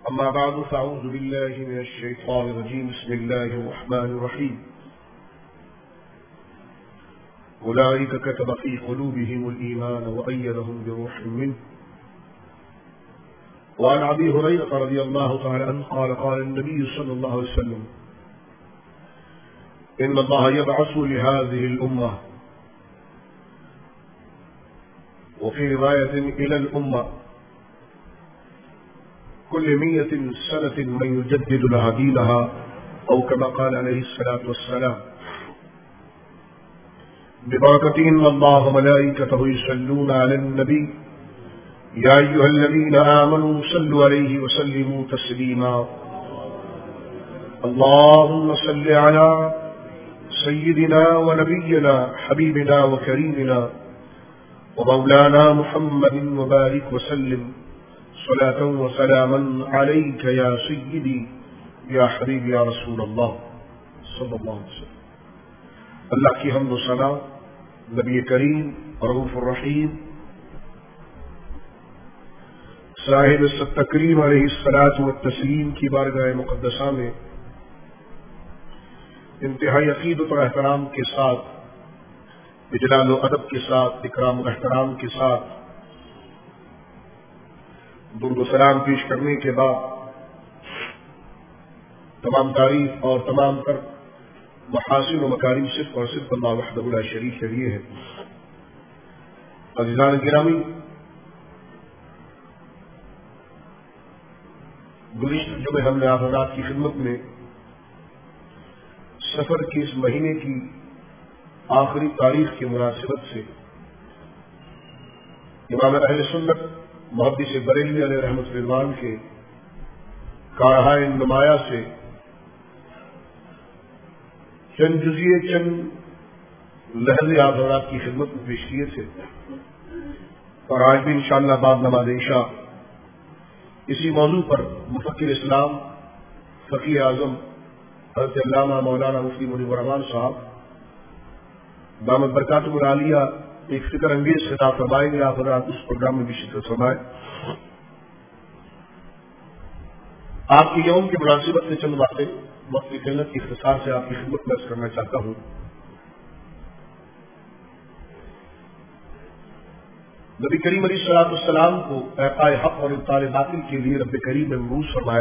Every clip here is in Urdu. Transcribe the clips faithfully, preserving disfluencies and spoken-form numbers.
أما بعد فأعوذ بالله من الشيطان الرجيم بسم الله الرحمن الرحيم أولئك كتب في قلوبهم الإيمان وأيدهم بروح منه وعن أبي هريرة رضي الله تعالى عنه قال قال النبي صلى الله عليه وسلم إن الله يبعث لهذه الأمة وفي رواية إلى الأمة كل مئة سنة من يجدد لها دينها أو كما قال عليه الصلاة والسلام ببركة إن الله ملائكته يصلون على النبي يا أيها الذين آمنوا صلوا عليه وسلموا تسليما اللهم صل على سيدنا ونبينا حبيبنا وكريمنا ومولانا محمد وبارك وسلم صلاة وسلاما عليك يا سيدي يا حبيبي يا رسول اللہ صلی اللہ علیہ وسلم۔ اللہ کی حمد و ثنا نبی کریم رؤوف الرحیم صاحب التکریم علیہ الصلاۃ والتسلیم کی بارگاہ مقدسہ میں انتہائی عقیدت اور احترام کے ساتھ اجلال و ادب کے ساتھ اکرام و احترام کے ساتھ درود و سلام پیش کرنے کے بعد تمام تعریف اور تمام تر محاسن و مکارم صرف اور صرف اللہ وحدہ لا شریک کے لیے ہے۔ عزیزان گرامی، گزشتہ جمعے ہم نے آپ حضرات کی خدمت میں سفر کے اس مہینے کی آخری تاریخ کی مناسبت سے امام اہل سنت محدث بریلوی علیہ رحمۃ رضوان کے کارہائے نمایاں سے چند جزیے چند لحظے آپ حضرات کی خدمت میں پیش کیے تھے، اور آج بھی انشاءاللہ بعد نماز عشاء اسی موضوع پر مفکر اسلام فقیہ اعظم حضرت علامہ مولانا مفتی منیب الرحمان صاحب دامت برکاتہ العالیہ ایک فکر انگیز خطاب فرمائیں گے۔ آپ حضرات اس پروگرام میں بھی شرکت فرمائیں۔ آپ کے یوم کی مناسبت سے چند باتیں وقت کی قلت کی اختصار سے آپ کی خدمت میں عرض کرنا چاہتا ہوں۔ نبی کریم علیہ الصلوۃ والسلام کو احقاء حق اور ابطال باطل کے لیے رب کریم نے مبعوث فرمایا،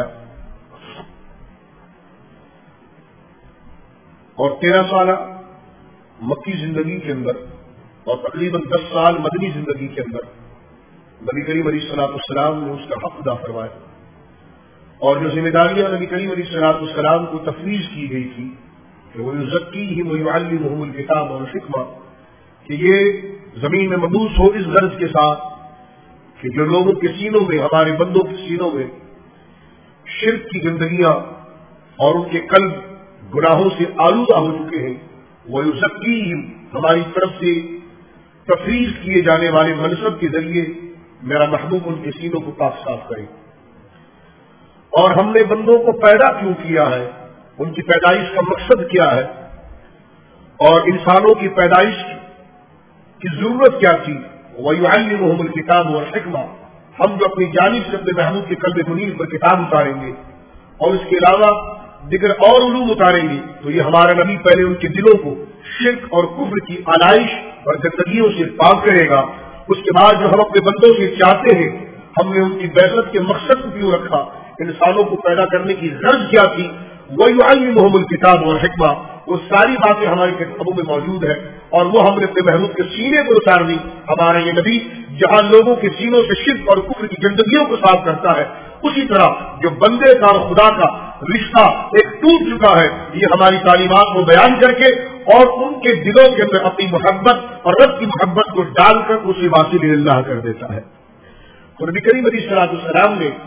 اور تیرہ سالہ مکی زندگی کے اندر اور تقریباً دس سال مدنی زندگی کے اندر نبی کریم علیہ الصلوۃ والسلام نے اس کا حق ادا فرمایا، اور جو ذمہ داریاں نبی کریم علیہ الصلوۃ والسلام کو تفویض کی گئی تھی کہ وہ یزکیہم ویعلمہم الکتاب والحکمہ، کہ یہ زمین میں مبعوث ہو اس غرض کے ساتھ کہ جو لوگوں کے سینوں میں، ہمارے بندوں کے سینوں میں شرک کی گندگیاں اور ان کے قلب گناہوں سے آلودہ ہو چکے ہیں، وہ یزکیہم، ہماری طرف سے تفریح کیے جانے والے منصب کے ذریعے میرا محبوب ان کے سینوں کو پاک صاف کرے۔ اور ہم نے بندوں کو پیدا کیوں کیا ہے، ان کی پیدائش کا مقصد کیا ہے، اور انسانوں کی پیدائش کی ضرورت کیا تھی، وَيُعَلِّمُهُمُ الْكِتَابَ وَالْحِکْمَةَ، ہم جو اپنی جانب سے اپنے محبوب کے قلب منیر پر کتاب اتاریں گے اور اس کے علاوہ دیگر اور علوم اتاریں گے، تو یہ ہمارا نبی پہلے ان کے دلوں کو شرک اور کفر کی آلائش اور گندگیوں سے پاک کرے گا۔ اس کے بعد جو ہم اپنے بندوں سے چاہتے ہیں، ہم نے ان کی بعثت کے مقصد کو کیوں رکھا، انسانوں کو پیدا کرنے کی غرض کیا تھی، وَيُعَلِّمُهُمُ الْكِتَابَ وَالْحِکْمَةَ، وہ ساری باتیں ہماری کتابوں میں موجود ہیں، اور وہ ہم نے اپنے محبوب کے سینے پر اتار دی۔ ہمارا یہ نبی جہاں لوگوں کے سینوں سے شرک اور کفر کی گندگیوں کو صاف کرتا ہے، اسی طرح جو بندے کا اور خدا کا رشتہ ایک ٹوٹ چکا ہے، یہ ہماری تعلیمات کو بیان کر کے اور ان کے دلوں کے اندر اپنی محبت اور رب کی محبت کو ڈال کر اسے واصل اللہ کر دیتا ہے۔ تو نبی کریم علیہ الصلوۃ والسلام نے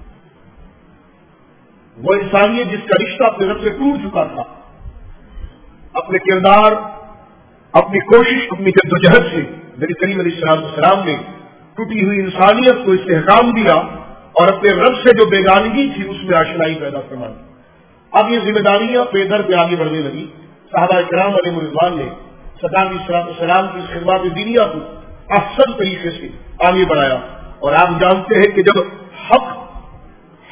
وہ انسانیت جس کا رشتہ اپنے رب سے ٹوٹ چکا تھا، اپنے کردار، اپنی کوشش، اپنی جدوجہد سے نبی کریم علیہ الصلوۃ والسلام نے ٹوٹی ہوئی انسانیت کو استحکام دیا اور اپنے رب سے جو بیگانگی تھی اس میں آشنائی پیدا فرمائی۔ اب یہ ذمہ داریاں پے در پہ آگے بڑھنے لگی۔ صحابہ کرام علیہ رضوان نے صدام علیہ السلام کی خدمات دینیہ کو احسن طریقے سے آگے بڑھایا، اور آپ جانتے ہیں کہ جب حق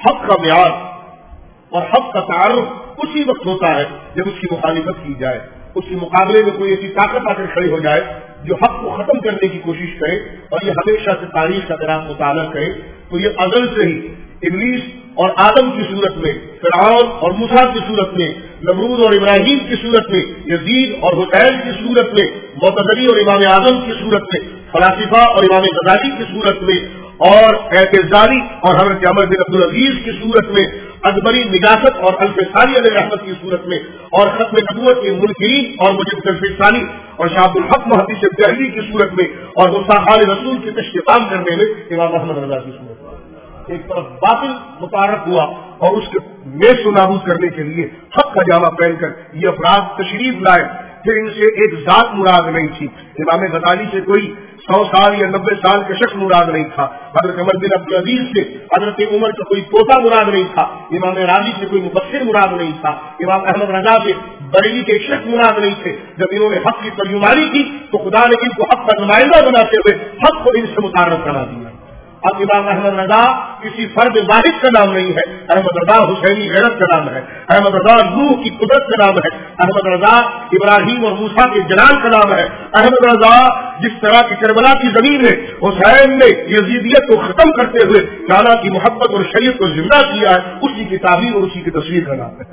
حق کا معیار اور حق کا تعارف اسی وقت ہوتا ہے جب اس کی مخالفت کی جائے، اس کے مقابلے میں کوئی ایسی طاقت آ کر کھڑی ہو جائے جو حق کو ختم کرنے کی کوشش کرے، اور یہ ہمیشہ سے تاریخ کا اگر آپ مطالعہ کرے تو یہ ازل سے ہی ابلیس اور آدم کی صورت میں، فرعون اور موسیٰ کی صورت میں، نمرود اور ابراہیم کی صورت میں، یزید اور حسین کی صورت میں، معتزلی اور امام اعظم کی صورت میں، فلاسفہ اور امام غزالی کی صورت میں، اور اعتزالی اور حضرت عمر بن عبدالعزیز کی صورت میں، ازبری نجاست اور الفسانی علیہ رحمت کی صورت میں، اور ختم نبوت کے منکرین اور مجد الفسانی اور شاہ عبد الحق محدث دہلوی کی صورت میں، اور گستاخان رسول کی تشتیقام کرنے میں امام احمد رضا کی صورت میں ایک طرف باطل متعارف ہوا اور اس کے میش و نابود کرنے کے لیے حق کا جامع پہن کر یہ افراد تشریف لائے. پھر ان سے ایک ذات مراد نہیں تھی. امام غزالی سے کوئی سو سال یا نبے سال کا شخص مراد نہیں تھا. حضرت عمر بن عبدالعزیز سے حضرت عمر کا کوئی پوتا مراد نہیں تھا. امام راضی سے کوئی مبشر مراد نہیں تھا. امام احمد رضا سے بریلی کے شخص مراد نہیں تھے. جب انہوں نے حق کی ترجمانی کی تو خدا نے ان کو حق کا نمائندہ بناتے ہوئے حق کو ان سے متعارف کرا دیا. اب امام احمد رضا کسی فرد واحد کا نام نہیں ہے. احمد رضا حسینی غیرت کا نام ہے. احمد رضا روح کی قدرت کا نام ہے. احمد رضا ابراہیم اور موسیٰ کے جلال کا نام ہے. احمد رضا جس طرح کی کربلا کی زمین میں حسین نے یزیدیت کو ختم کرتے ہوئے نانا کی محبت اور شریعت کو زندہ کیا ہے، اسی کی تعبیر اور اسی کی تصویر کا نام ہے.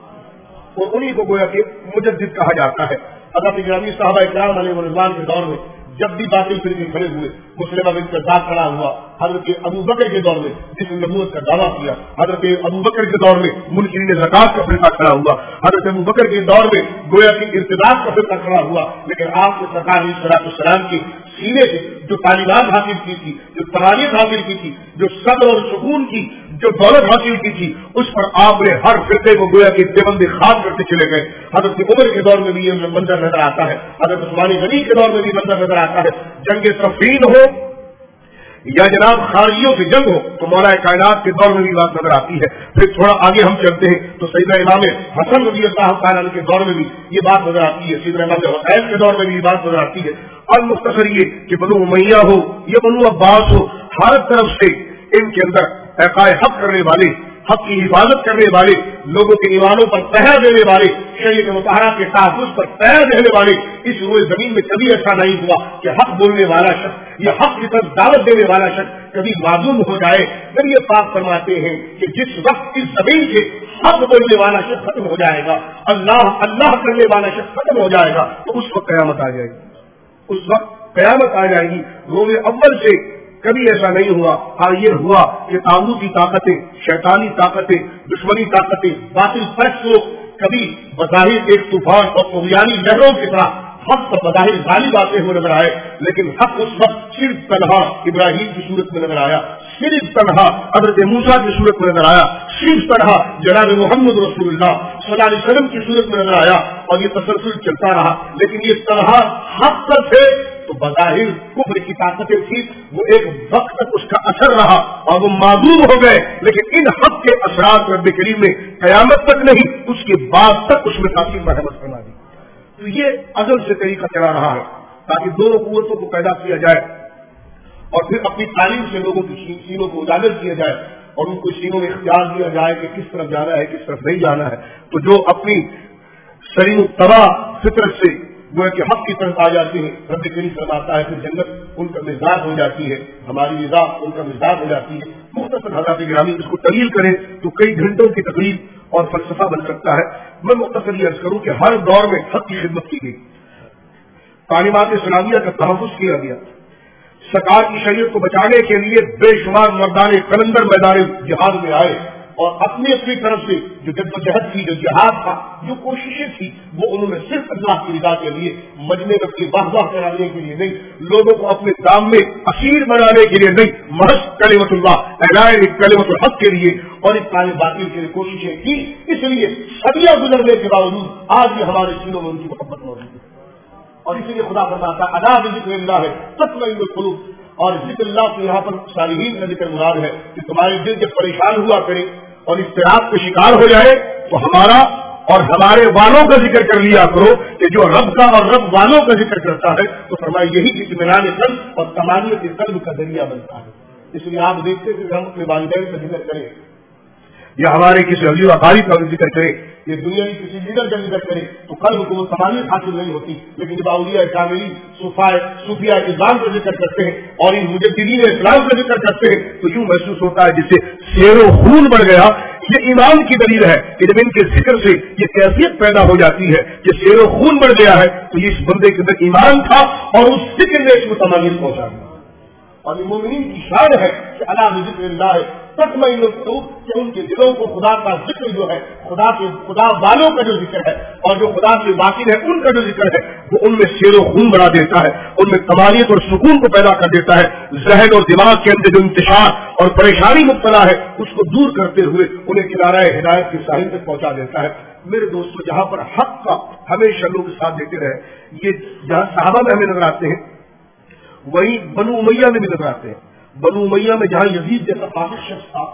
اور انہیں کو گویا کہ مجدد کہا جاتا ہے. حضرت گرامی صحابہ اکرام علیہ رضوان کے دور میں جب بھی باطل فرقے کھڑے ہوئے، مسلمہ بن قذاب کھڑا ہوا. حضرت ابو بکر کے دور میں جس نے نبوت کا دعویٰ کیا، حضرت ابو بکر کے دور میں منکرین زکات کا فرقہ کھڑا ہوا. حضرت ابو بکر کے دور میں گویا کہ ارتداد کا فرقہ کھڑا ہوا. لیکن آپ کے سرکار علیہ الصلوۃ والسلام کی سینے سے جو تعلیمات حاصل کی تھی، جو ترانیت حاصل کی تھی، جو صبر اور سکون کی جو دولت حاصل کی تھی، اس پر آپ نے ہر فرقے کو گویا کہ دیوبندی خواب کرتے چلے گئے. حضرت عمر کے دور میں بھی یہ منظر نظر آتا ہے. حضرت عثمان غنی کے دور میں بھی منظر نظر آتا ہے. جنگ صفین ہو یا جناب خارجیوں سے جنگ ہو تو مولا کائنات کے دور میں بھی بات نظر آتی ہے. پھر تھوڑا آگے ہم چلتے ہیں تو سیدنا امام حسن رضی اللہ تعالیٰ عنہ کے دور میں بھی یہ بات نظر آتی ہے. سیدنا امام حسین کے دور میں بھی یہ بات نظر آتی ہے. اور مختصر یہ کہ بنو امیہ ہو یا بنو عباس ہو، ہر طرف سے ان کے اندر احقائے حق کرنے والے، حق کی حفاظت کرنے والے، لوگوں کے ایمانوں پر پہرا دینے والے، شریعت مطہرہ کے تحفظ پر پہرا دینے والے، اس روئے زمین میں کبھی ایسا نہیں ہوا کہ حق بولنے والا شخص یا حق کی طرف دعوت دینے والا شخص کبھی معذور ہو جائے. جب یہ پاک فرماتے ہیں کہ جس وقت اس زمین سے حق بولنے والا شخص ختم ہو جائے گا، اللہ اللہ کرنے والا شخص ختم ہو جائے گا، تو اس وقت قیامت آ جائے گی. اس وقت قیامت آ جائے گی. روز اول سے کبھی ایسا نہیں ہوا. ہاں یہ ہوا کہ طاغوتی طاقتیں، شیطانی طاقتیں، دشمنی طاقتیں، باطل پرست لوگ کبھی بظاہر ایک طوفان اور طغیانی لہروں کی طرح حق پر بظاہر غالب آتے ہوئے نظر آئے، لیکن حق اس وقت صرف تنہا ابراہیم کی صورت میں نظر آیا، صرف تنہا حضرت موسیٰ کی صورت میں نظر آیا، صرف تنہا جناب محمد رسول اللہ صلی اللہ علیہ وسلم کی صورت میں نظر آیا. اور یہ تسلسل چلتا رہا. لیکن یہ تنہا حق پر تھے تو بظاہر کفر کی طاقتیں تھی، وہ ایک وقت تک اس کا اثر رہا اور وہ معذور ہو گئے. لیکن ان حق کے اثرات رب کریم نے قیامت تک نہیں، اس کے بعد تک اس میں تاثیر مرحمت فرما دی. تو یہ ازل سے طریقہ چلا رہا ہے تاکہ دونوں قوتوں کو پیدا کیا جائے اور پھر اپنی تعلیم سے لوگوں کی سینوں کو اجاگر کیا جائے اور ان کو سینوں میں اختیار دیا جائے کہ کس طرف جانا ہے کس طرف نہیں جانا ہے. تو جو اپنی سریم تباہ فطرت سے وہ کہ حق کی طرف آ جاتے ہیں، رب کریم فرماتا ہے کہ جنت ان کا مزاج ہو جاتی ہے، ہماری رضا ان کا مزاج ہو جاتی ہے. مختصر حضرات گرامی اس کو طویل کریں تو کئی گھنٹوں کی تقریر اور فلسفہ بن سکتا ہے. میں مختصر یہ عرض کروں کہ ہر دور میں حق کی خدمت کی گئی، تعلیمات اسلامیہ کا تحفظ کیا گیا، سرکار کی شریعت کو بچانے کے لیے بے شمار مردان قلندر میدان جہاد میں آئے اور اپنی اپنی طرف سے جو جدوجہد تھی، جو جہاد تھا، جو کوششیں تھی، وہ انہوں نے صرف اللہ کی رضا کے لیے، مجمع رب کی واہ واہ کرانے کے لیے نہیں، لوگوں کو اپنے دام میں اسیر بنانے کے لیے نہیں، محض کلمۃ اللہ اعلان کلمۃ الحق کے لیے اور اس کالے باطل کے لیے کوششیں کی. اس لیے صدیاں گزرنے کے باوجود آج بھی ہمارے سینوں میں ان کی محبت موجود ہے. اور اسی لیے خدا فرماتا ہے الا بذکر اللہ ہے تطمئن القلوب. اور ذکر اللہ کے یہاں پر صالحین کا ذکر مراد ہے کہ تمہارے دل جب پریشان ہوا کرے اور اضطراب کا شکار ہو جائے تو ہمارا اور ہمارے والوں کا ذکر کر لیا کرو کہ جو رب کا اور رب والوں کا ذکر کرتا ہے تو فرمایا یہی اطمینان قلب اور تمانیت قلب کا ذریعہ بنتا ہے. اس لیے آپ دیکھتے کہ ہم اپنے والدین کا ذکر کریں یا ہمارے کسی عزیز اقاری کا ذکر کرے، یہ دنیا کی کسی لیڈر کا ذکر کرے تو قلب کو وہ تمامیت حاصل نہیں ہوتی. لیکن جب اولیاء کاملین صوفیاء صوفیاء اسلام کا ذکر کرتے ہیں اور ان مجددین اسلام کا ذکر کرتے ہیں تو یوں محسوس ہوتا ہے جسے شیر و خون بڑھ گیا. یہ ایمان کی دلیل ہے کہ جب ان کے ذکر سے یہ کیفیت پیدا ہو جاتی ہے کہ شیر و خون بڑھ گیا ہے تو یہ اس بندے کے اندر ایمان تھا اور اس ذکر نے اس کو تمامیت پہنچا دیا. اور یہ مومنین کی شان ہے کہ اللہ ذکر اللہ ہے تطمئن القلوب، کہ ان کے دلوں کو خدا کا ذکر جو ہے، خدا کے خدا والوں کا جو ذکر ہے اور جو خدا سے واقف ہے ان کا جو ذکر ہے وہ ان میں شیر و خون بڑھا دیتا ہے، ان میں تمامیت اور سکون کو پیدا کر دیتا ہے. ذہن اور دماغ کے اندر جو انتشار اور پریشانی مبتلا ہے اس کو دور کرتے ہوئے انہیں کنارہ ہدایت کے ساحل تک پہنچا دیتا ہے. میرے دوستو، جہاں پر حق کا ہمیشہ لوگ ساتھ دیتے رہے، یہ جہاں صحابہ میں ہمیں نظر آتے ہیں وہی بنو امیہ میں بھی نظر آتے ہیں. بنو امیہ میں جہاں یزید جیسا فاسق شخص تھا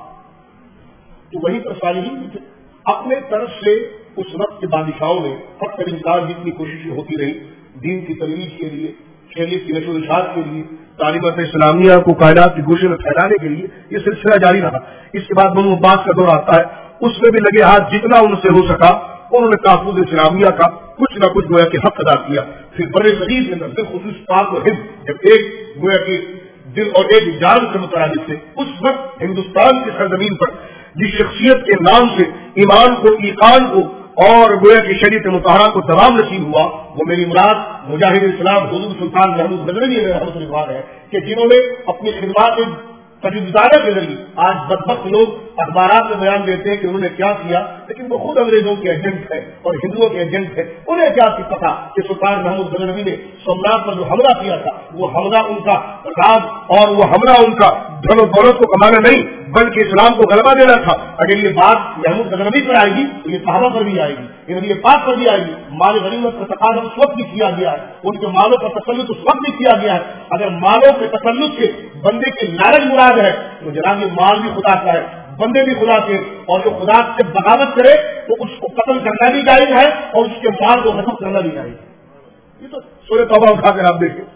تو وہیں پر صالحین بھی تھے. اپنے طرف سے اس وقت کے بادشاہوں نے حق کا انکار جتنی کوششیں ہوتی رہی دین کی ترویج کے لیے، شریعت کی نشر و اشاعت کے لیے، تعلیمات اسلامیہ کو کائنات کی گوشے میں پھیلانے کے لیے یہ سلسلہ جاری رہا. اس کے بعد بنو عباس کا دور آتا ہے، اس میں بھی لگے ہاتھ جتنا ان سے ہو سکا انہوں نے تحفظ اسلامیہ کا کچھ نہ کچھ گویا کہ حق ادا کیا. پھر بڑے صغیر کے اندر بالخصوص پاک و ہند جب ایک گویا کہ دل اور ایک جان سے مترادف تھے، اس وقت ہندوستان کی سرزمین پر جس شخصیت کے نام سے ایمان کو، ایقان کو اور گویا کی شریعت مطہرہ کو تمام نصیب ہوا وہ میری مراد مجاہد اسلام حضور سلطان محمود غزنوی رحمۃ اللہ ہے کہ جنہوں نے اپنی خدمات تجدیدانہ کے ذریعے آج بدبخت لوگ اخبارات میں بیان دیتے ہیں کہ انہوں نے کیا کیا، لیکن وہ خود انگریزوں کے ایجنٹ ہے اور ہندوؤں کے ایجنٹ ہے. انہیں کیا پتا کہ سلطان محمود غزنوی نے سومنات پر جو حملہ کیا تھا وہ حملہ ان کا راز اور وہ حملہ ان کا دھن و دولت کو کمانا نہیں بلکہ اسلام کو غلبہ دینا تھا. اگر یہ بات محمود غزنوی پر آئے گی تو یہ صحابہ پر بھی آئے گی، یہ پاک پر بھی آئے گی. مال غنیمت کا تقاضا اس وقت بھی کیا گیا ہے، ان کے مالوں کا تسلط اس وقت بھی کیا گیا ہے. اگر مالوں کے تسلط سے بندے کے لالچ مراد ہے تو جناب یہ مال بھی خدا کا ہے، بندے بھی خدا کے، اور جو خدا سے بغاوت کرے تو اس کو قتل کرنا بھی جائز ہے اور اس کے مال کو ختم کرنا بھی جائز ہے. یہ تو سورہ توبہ اٹھا کر آپ دیکھیں،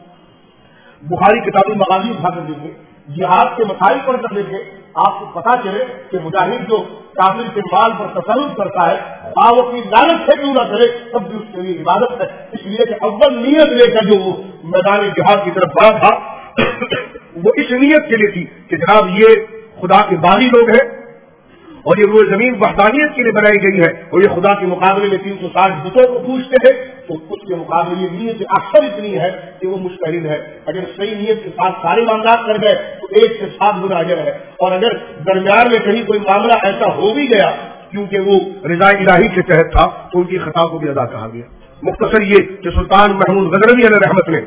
بخاری کتاب المغازی اٹھا کر دیکھیں، جہاد کے مسائل پڑھ کر دیکھیں، آپ کو پتا چلے کہ مجاہد جو کافر کے مال پر تسلط کرتا ہے خواہ وہ اپنی لالچ سے کیوں نہ کرے تب بھی اس کے لیے عبادت ہے. اس لیے کہ اول نیت لے کر جو وہ میدان جہاد کی طرف بڑھا تھا وہ اس نیت کے لیے تھی کہ جناب یہ خدا کے باغی لوگ ہیں اور یہ وہ زمین وحدانیت کے لیے بنائی گئی ہے اور یہ خدا کے مقابلے میں تین سو ساٹھ بتوں کو پوچھتے ہیں تو اس کے مقابلے یہ نیت اکثر اتنی ہے کہ وہ مستحیل ہے. اگر صحیح نیت کے ساتھ سارے معاملات کر گئے تو ایک سے سات گنا اجر ہے، اور اگر درمیان میں کہیں کوئی معاملہ ایسا ہو بھی گیا کیونکہ وہ رضا الہی کے تحت تھا تو ان کی خطا کو بھی ادا کہا گیا. مختصر یہ کہ سلطان محمود غزنوی علیہ رحمت نے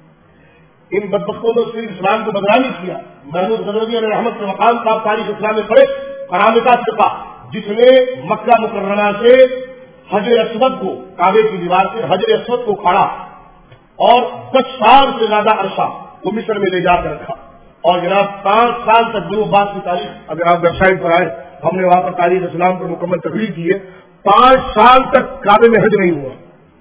ان بدبختوں نے صرف اسلام کو بدنامی کیا. محمود غزنوی علیہ رحمت کے مقام کا تاریخ اسلام میں پڑے کرامتا فرقہ جس نے مکہ مکرمہ سے حجر اسود کو، کعبے کی دیوار سے حجر اسود کو کھاڑا اور دس سال سے زیادہ عرصہ وہ مصر میں لے جا کر رکھا. اور جناب پانچ سال تک جو بات کی تاریخ اگر آپ ویب سائٹ پر آئے ہم نے وہاں پر تاریخ اسلام پر مکمل تقریر کی ہے، پانچ سال تک کعبے میں حج نہیں ہوا.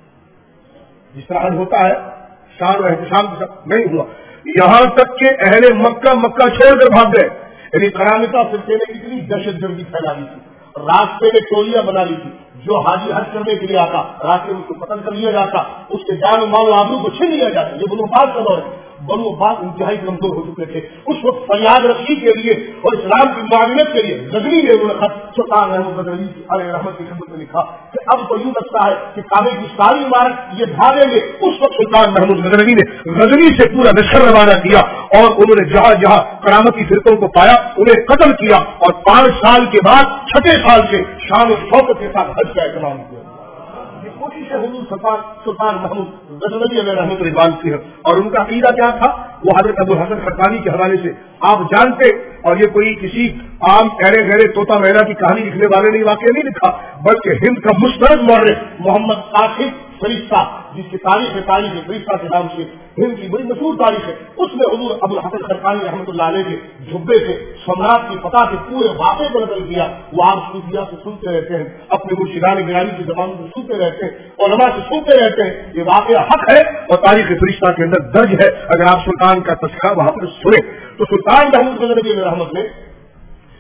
جس طرح حج ہوتا ہے شان و احتشام کے ساتھ نہیں ہوا، یہاں تک کہ اہل مکہ مکہ چھوڑ کر بھاگ گئے. یعنی کرامتا فرقے نے اتنی دہشت گردی پھیلا دی تھی، راستے میں ٹولیاں بنا لی تھی، جو حاجی حج کرنے کے لیے آتا راستے میں اس کو قتل کر لیا جاتا، اس کے جان و مال و آبرو کو چھین لیا جاتا. یہ بنو عباس کا دور ہے، بنو عباس انتہائی کمزور ہو چکے تھے. اس وقت فریاد رسی کے لیے اور اسلام کی معاونت کے لیے غزنوی نے انہوں نے خط سلطان محمود غزنوی علیہ رحمت کی خدمت میں لکھا کہ اب تو یوں لگتا ہے کہ کعبے کی ساری عمارت یہ بھاگیں گے. اس وقت سلطان محمود غزنوی نے غزنی سے پورا لشکر روانہ کیا اور انہوں نے جہاں جہاں کرامتی فرقوں کو پایا انہیں قتل کیا اور پانچ سال کے بعد چھٹے سال سے شان و شوکت کے ساتھ حج کا اہتمام کیا. یہ کوشش ہے حضور سلطان سلطان محمود غزنوی علیہ رحمۃ رضوان کی ہے. اور ان کا عقیدہ کیا تھا وہ حضرت ابو الحسن خرقانی کے حوالے سے آپ جانتے، اور یہ کوئی کسی عام ایرے گہرے طوطا مینا کی کہانی لکھنے والے نے واقعہ نہیں لکھا بلکہ ہند کا مستند مورخ محمد قاسم فرشتہ جس کی تاریخ ہے تاریخ فرشتہ کے نام سے ہند کی بڑی مشہور تاریخ ہے، اس میں حضور ابو الحسن خرقانی رحمۃ اللہ علیہ کے جھبے سے سمراٹ کی فتح کے پورے واقعے کو نقل کیا. وہ آپ صوفیہ سے سنتے رہتے ہیں، اپنے مرشدان گرامی کی زبان سے سنتے رہتے ہیں، علماء سے سنتے رہتے ہیں. یہ واقعہ حق ہے اور تاریخ فرشتہ کے اندر درج ہے. اگر آپ سلطان کا تذکرہ وہاں پر سنیں تو سلطان محمود غزنوی علیہ رحمت نے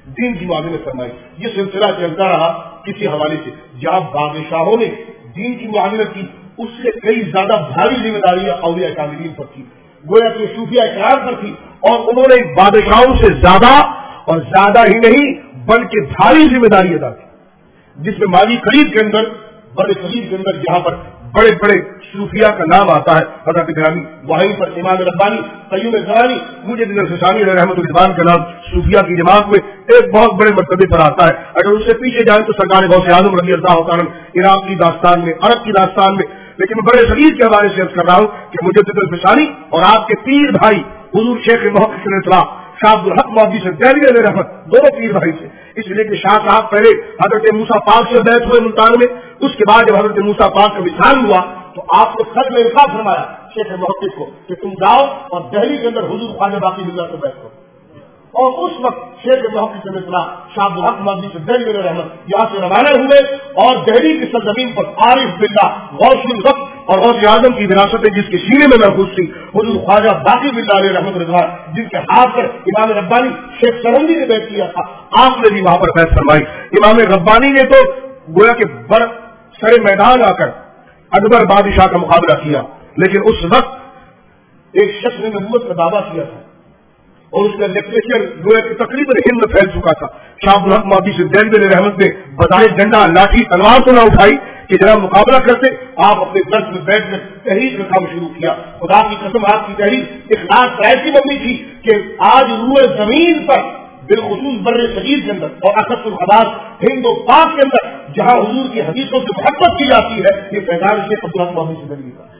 دین کی معاملت فرمائی. یہ سلسلہ چلتا رہا کسی حوالے سے. جب بادشاہوں نے دین کی معاملت کی اس سے کئی زیادہ بھاری ذمہ داریاں اولیاء کاملین پر تھی, گویا کہ صوفیاء کرام پر تھی, اور انہوں نے بادشاہوں سے زیادہ اور زیادہ ہی نہیں بلکہ بھاری ذمہ داری ادا کی, جس میں مالی قریب کے اندر بڑے قریب کے اندر جہاں پر بڑے بڑے صوفیاء کا نام آتا ہے حضرت گرامی, وہیں پر امام ربانی قیوم زمانی مجدد الفسانی علیہ رحمۃ الرحمان کا نام صوفیاء کی جماعت میں ایک بہت بڑے مرتبے پر آتا ہے. اگر اس سے پیچھے جائیں تو سرکار غوث اعظم رضی اللہ تعالیٰ عراق کی داستان میں, عرب کی داستان میں, لیکن میں بڑے شدید کے حوالے سے عرض کر رہا ہوں کہ مجدد الفسانی اور آپ کے پیر بھائی حضور شیخ محقق الاطلاع شاہ عبدالحق محدث دہلوی علیہ رحمت دونوں پیر بھائی سے, اس لیے کہ شاہ صاحب پہلے حضرت موسیٰ پاک سے بیعت ہوئے ملتان میں, اس کے بعد جب حضرت موسیٰ پاک کا وصال ہوا تو آپ نے خط میں ارشاد فرمایا شیخ محقق کو کہ تم جاؤ اور دہلی کے اندر حضور خواجہ باقی اللہ سے بیعت کرو. اور اس وقت شیخ محقق الاطلاع شاہ عبدالحق محدث دہلوی علیہ رحمت یہاں سے روانہ ہوئے اور دہلی کی سرزمین پر عارف باللہ غوث الوقت اور غوث اعظم کی وراثتیں جس کے سینے میں محفوظ تھی حضور خواجہ باقی باللہ علیہ رحمت رضوان, جن کے ہاتھ پر امام ربانی شیخ سرندی نے بیعت کیا تھا, آپ نے بھی وہاں پر بیعت فرمائی. امام ربانی نے تو گویا کہ بر سر میدان آ کر اکبر بادشاہ کا مقابلہ کیا, لیکن اس وقت ایک شخص نے نبوت کا دعویٰ کیا تھا اور اس کا لیکچر گویا کہ تقریباً ہند میں پھیل چکا تھا. شاہ عبدالحق محدث دہلوی علیہ رحمت نے بظاہر ڈنڈا لاٹھی تلوار تو نہ اٹھائی کہ جناب مقابلہ کرتے, آپ اپنے درس میں بیٹھ کر تحریر کا کام شروع کیا. خدا کی قسم آپ کی تحریر اخلاص ایسی بنی تھی کہ آج روئے زمین پر بالخصوص بر صغیر کے اندر اور اقصى الحداث ہند و پاک کے اندر جہاں حضور کی حدیثوں سے محبت کی جاتی ہے, یہ فیضان شیخ عبدالحق محدث دہلوی کا.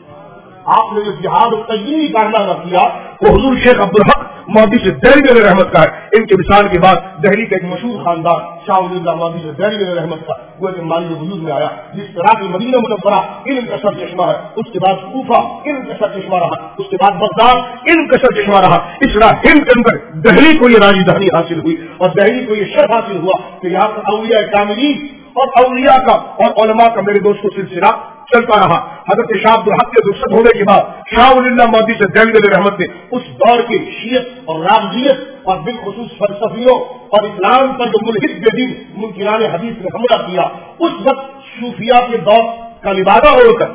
آپ نے جو جہاد و تجلیلی کارنامہ کیا وہ حضور شیخ عبدالحق محدث دہلوی علیہ رحمت کا ہے. ان کے وصال کے بعد دہلی کا ایک مشہور خاندان شاہ ولی اللہ محدث دہلوی علیہ رحمت کا وہ ایک مالی وجود میں آیا, جس طرح کی مدینہ منورہ علم کا سر چشمہ ہے, اس کے بعد کوفہ علم کا سر چشمہ رہا, اس کے بعد بغداد علم کا سر چشمہ رہا. اس طرح ہند کے اندر دہلی کو یہ راجدھانی حاصل ہوئی اور دہلی کو یہ شرف حاصل ہوا کہ یہاں پر اولیاء کاملین اور اولیاء کا اور علماء کا میرے دوستوں سلسلہ چلتا رہا. حضرت شاہ عبدالحق کے رخصت ہونے کے بعد شاہ ولی اللہ محدث دہلوی علیہ رحمت نے اس دور کے شیعت اور رافضیت اور بالخصوص فلسفیوں اور اسلام پر جو ملحد جدید منکران حدیث نے حملہ کیا, اس وقت صوفیاء کے دور کا لبادہ اوڑھ کر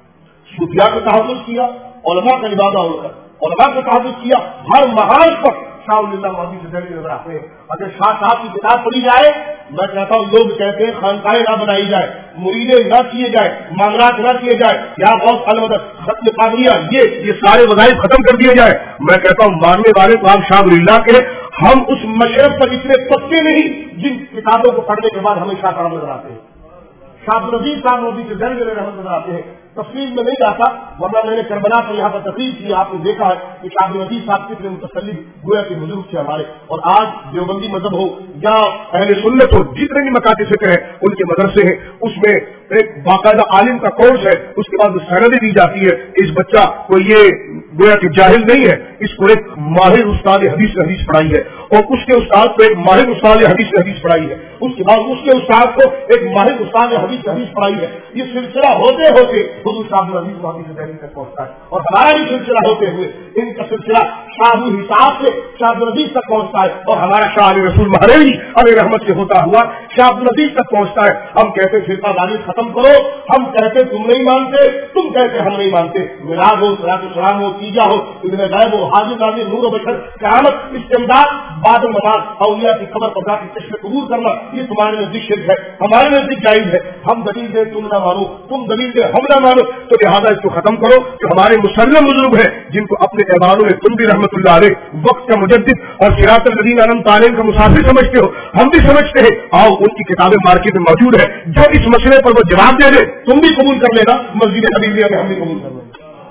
صوفیاء کا تحفظ کیا, علماء کا لبادہ اوڑھ کر علماء کا تحفظ کیا. ہر محاذ پر شاہ ولی اللہ محدث دہلوی نظر آتے ہیں. اگر شاہ صاحب کی کتاب پڑھی جائے, میں کہتا ہوں لوگ کہتے ہیں خانقاہیں نہ بنائی جائے, مریدیں نہ کیے جائے, معاملات نہ کیے جائے, یا بہت المدد ختم قادریہ یہ یہ سارے وظائف ختم کر دیے جائے. میں کہتا ہوں ماننے والے کو آپ شاہ ولی اللہ کے, ہم اس مشرب پر اتنے پکے نہیں جن کتابوں کو پڑھنے کے بعد ہمیں شاہ صاحب نظر آتے ہیں. شاہ عبدالعزیز صاحب مودی سے دہلوی علیہ رحمت نظر آتے ہیں. تفصیل میں نہیں جاتا, ورنہ میں نے کربلا پر یہاں پر تقریر کی, آپ نے دیکھا ہے کہ شاہ عبدالعزیز صاحب کتنے متسلم گویا کے بزرگ تھے ہمارے. اور آج دیوبندی مذہب ہو یا اہل سنت ہو, جتنے بھی مکاتب فکر ہیں ان کے مدرسے ہیں, اس میں ایک باقاعدہ عالم کا کورس ہے, اس کے بعد سندیں دی جاتی ہے. اس بچہ کو یہ گویا کہ جاہل نہیں ہے, اس کو ایک ماہر استاد حدیث نے حدیث پڑھائی ہے, اور اس کے استاد کو ایک ماہر استاد حدیث نے حدیث پڑھائی ہے, اس کے بعد اس کے استاد کو ایک ماہر استاد حدیث حدیث پڑھائی ہے. یہ سلسلہ ہوتے ہوتے حضور شاہ عبدالعزیز محدث دہلوی تک پہنچتا ہے, اور ہمارا بھی سلسلہ ہوتے ہوئے ان کا سلسلہ شاہ حساب سے شاہ عبدالعزیز تک پہنچتا ہے, اور ہمارا شاہ علی رسول مہروی علیہ رحمت سے ہوتا ہوا شاہ عبدالعزیز تک پہنچتا ہے. ہم کہتے فرقہ واریت ختم کرو, ہم کہتے تم نہیں مانتے, تم کہتے ہم نہیں مانتے. میراج ہو, صلاۃ السلام ہو, تیجا ہو, ابن غیب ہو, حاضر ناظر, نور و بشر, قیامت, استمداد, بعد الممات, اولیاء کی قبر پر جا کے چشم قبول کرنا, یہ تمہارے نزدیک شرک ہے, ہمارے نزدیک جائز ہے. ہم دلیل دے تم نہ مانو, تم دلیل دے ہم نہ مانو, تو لہٰذا اس کو ختم کرو. جو ہمارے مسلم بزرگ ہیں جن کو اپنے ایوانوں میں تم بھی رحمت اللہ علیہ وقت کا مجدد اور صراط الذین انعمت علیہم کا مسافر سمجھتے ہو, ہم بھی سمجھتے ہیں. آؤ ان کی کتابیں مارکیٹ میں موجود ہے, جو اس مسئلے پر وہ جواب دے دے تم بھی قبول کر لینا, مسجد حبیبیہ میں ہم بھی قبول کر لیں.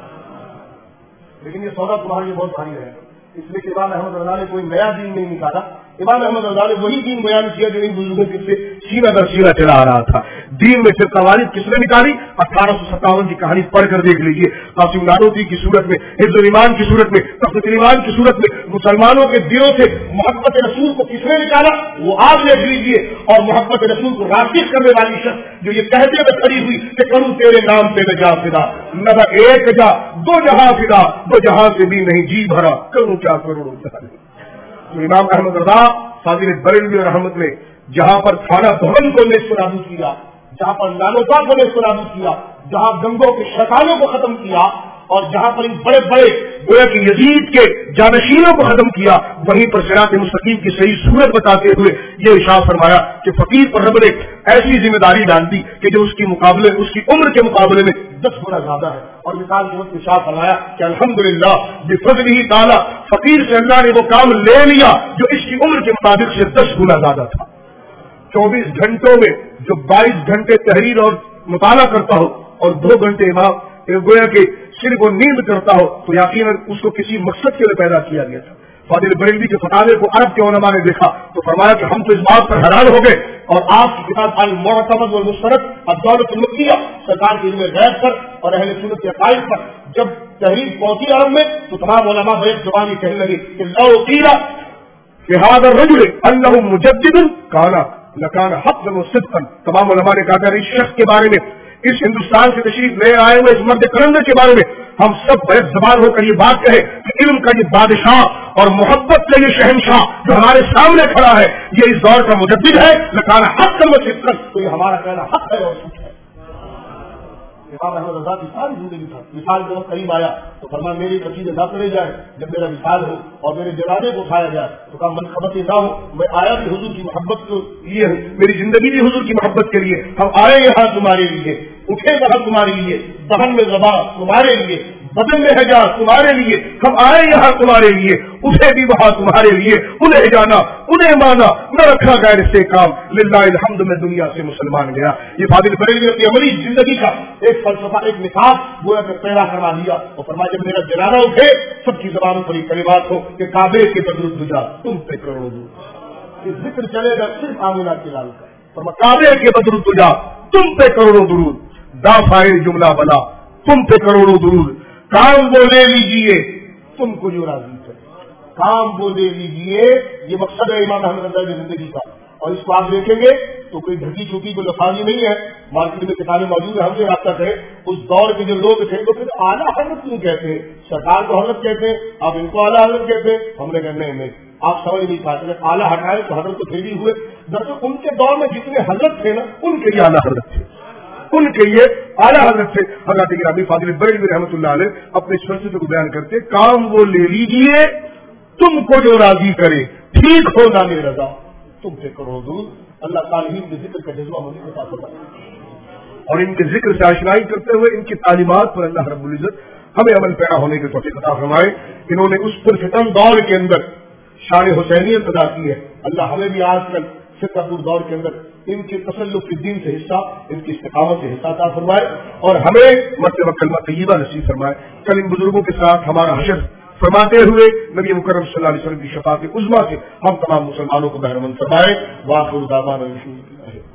لیکن یہ سودا تمہارے لیے بہت بھاری ہے, اس لیے کہ امام احمد رضا نے کوئی نیا دین نہیں نکالا. امام احمد رضا نے وہی دین بیان کیا جو ان بزرگوں سے سینا در سینا چلا آ رہا تھا. دین میں پھر قوانین کس نے نکالی؟ اٹھارہ سو ستاون کی کہانی پڑھ کر دیکھ لیجیے. قاسم نانوتوی کی صورت میں, حفظ الایمان کی صورت میں, تخت الایمان کی صورت میں مسلمانوں کے دلوں سے محبت رسول کو کس نے نکالا وہ آپ دیکھ لیجیے. اور محبت رسول کو راسخ کرنے والی شخص جو یہ کہتے ہوئے کھڑی ہوئی کہ کروں تیرے نام پہ میں جا فدا, نہ ایک جا دو جہاں فدا, دو جہاں سے بھی نہیں جی بھرا, کروں کیا کروں. امام احمد رضا فاضل بریلوی رحمت نے جہاں پر تھانہ بھون کو نیست و نابود کیا، جہاں پر لالوتا کو نیست و نابود کیا، جہاں گنگوں کے شیطانوں کو ختم کیا، اور جہاں پر ان بڑے بڑے گویا کہ یزید کے جانشینوں کو ختم کیا، وہیں پر صراط مستقیم کی صحیح صورت بتاتے ہوئے یہ ارشاد فرمایا کہ فقیر پر رب نے ایسی ذمہ داری ڈال دی کہ جو اس کی مقابلے اس کی عمر کے مقابلے میں دس گنا زیادہ ہے، اور مثال کے وقت ارشاد فرمایا کہ الحمدللہ بفضلہ تعالی فقیر سے اللہ نے وہ کام لے لیا جو اس کی عمر کے مطابق سے دس گنا زیادہ تھا۔ چوبیس گھنٹوں میں جو بائیس گھنٹے تحریر اور مطالعہ کرتا ہو اور دو گھنٹے امام گویا کہ صرف وہ نیند کرتا ہو تو یقیناً اس کو کسی مقصد کے لیے پیدا کیا گیا تھا۔ فاضل بریلوی کے فتاوے کو عرب کے علماء نے دیکھا تو فرمایا کہ ہم تو اس بات پر حیران ہو گئے، اور آپ کی کتاب المعتمد والمستند الدولۃ المکیہ سرکار کے علم غیب پر اور اہل سنت کے عقائد پر جب تحریر پہنچی عرب میں تو تمام علماء بیک زبانی کہنے لگے کہ لو قیل کہ هذا الرجل انه مجدد کان لکان حقا وصدقا، تمام علماء نے کہا کہ اس شخص کے بارے میں، اس ہندوستان سے تشریف لے آئے ہوئے اس مرد کرندے کے بارے میں ہم سب بیک زبان ہو کر یہ بات کہے کہ علم کا یہ بادشاہ اور محبت کا یہ شہنشاہ جو ہمارے سامنے کھڑا ہے یہ اس دور کا مجدد ہے، لکان حقا وصدقا، تو یہ ہمارا کہنا حق ہے اور سچ ہے۔ امام احمد رضا کی ساری زندگی تھا، مثال جب قریب آیا تو فرمایا میری عقیدے نہ کرے جائے، جب میرا مثال ہو اور میرے جنازے کو اٹھایا جائے تو کہا منقبت نہ ہو، میں آیا بھی حضور کی محبت کے لیے ہوں، میری زندگی بھی حضور کی محبت کے لیے، ہم آئے یہاں تمہارے لیے، اٹھے وہاں تمہارے لیے، دہن میں زبان تمہارے لیے، بدن میں حجاز تمہارے لیے، ہم آئے یہاں تمہارے لیے، اٹھے بھی وہاں تمہارے لیے، انہیں جانا انہیں مانا، نہ رکھا غیر سے کام، للہ الحمد میں دنیا سے مسلمان گیا۔ یہ فاضل بریلوی اپنی عملی زندگی کا ایک فلسفہ، ایک مثال گویا کہ پیدا کروا دیا، اور فرمایا جب میرا جنازہ اٹھے سب کی زبانوں پر یہ کلمات ہو کہ کعبے کے بدر تجا تم پہ کروڑوں درود، یہ ذکر چلے گا صرف آمینہ کے لال کا، فرمایا کعبے کے بدر تجا تم پہ کروڑوں درود، دافعے جملہ بنا تم پہ کروڑوں درود، کام وہ لے لیجیے تم کو جو راضی کرے، کام وہ لے لیجیے، یہ مقصد ہے امام احمد رضا کی زندگی کا۔ اور اس کو آپ دیکھیں گے تو کوئی ڈھکی چھوٹی کوئی لفاظی نہیں ہے، مارکیٹ میں کتابیں موجود ہیں، ہم سے رابطہ کریں، اس دور کے جو لوگ تھے تو پھر اعلیٰ حضرت کیوں کہتے ہیں، سرکار کو حضرت کہتے ہیں، آپ ان کو اعلیٰ حضرت کہتے ہیں، ہم نے کہنا نہیں، آپ سمجھ نہیں پاتے، اعلیٰ ہٹائے تو حضرت تو پھر بھی ہوئے، دراصل ان کے دور میں جتنے حضرت تھے نا ان کے لیے اعلیٰ حضرت تھے، ان کے لیے اعلیٰ حضرت تھے۔ حضرت گرامی فاضل بریلوی رحمۃ اللہ علیہ اپنے اس فلسفے کو بیان کرتے، کام وہ لے لیجیے تم کو جو راضی کرے، ٹھیک ہو نہ میرے رضا تم سے کرو دور۔ اللہ تعالیٰ کے ذکر کا جذبہ مجھے بتا سکتا اور ان کے ذکر سے آشنائی کرتے ہوئے ان کی تعلیمات پر اللہ رب العزت ہمیں عمل پیرا ہونے کی توفیق عطا فرمائے۔ انہوں نے اس پرفتن دور کے اندر شان حسینیت ادا کی ہے، اللہ ہمیں بھی آج کل فتنہ دور کے اندر ان کے تسلط کے دین سے حصہ، ان کی استقامت سے حصہ عطا فرمائے اور ہمیں مرتبہ کلمہ طیبہ نصیب فرمائے۔ کل ان بزرگوں کے ساتھ ہمارا حشر فرماتے ہوئے نبی مکرم صلی اللہ علیہ وسلم کی شفاعت عظمیٰ سے ہم تمام مسلمانوں کو بہرمند فرمائے۔ وآخر دعوانا الحمد للہ۔